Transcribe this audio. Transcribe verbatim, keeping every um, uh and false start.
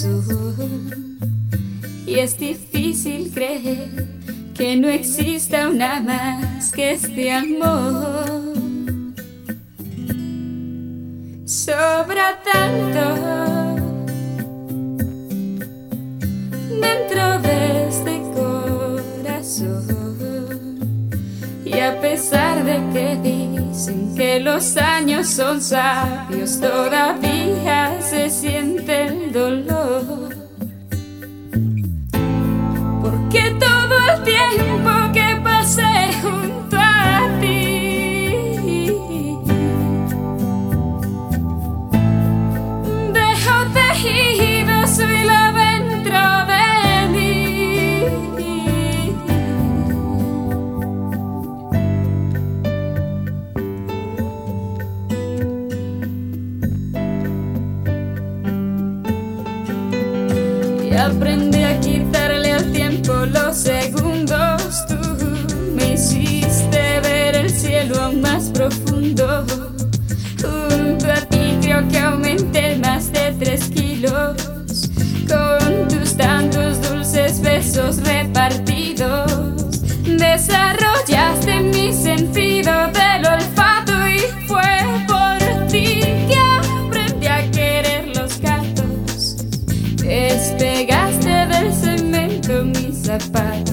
corazón. Y es difícil creer que no exista una más que este amor. Sobra tanto dentro de este corazón, y a pesar de que dicen que los años son sabios, todavía se siente el dolor. Porque todo el tiempo que pasé junto a ti dejo tejido su hilo dentro de mí. Y aprendí a quitarle al tiempo los segundos. Tú me hiciste ver el cielo aún más profundo. Junto a ti creo que aumenté más de tres kilos, con tus tantos dulces besos repartidos. Desarrollaste mi sentido del olfato, y fue por ti que aprendí a querer los gatos. Despegaste del cemento mis zapatos.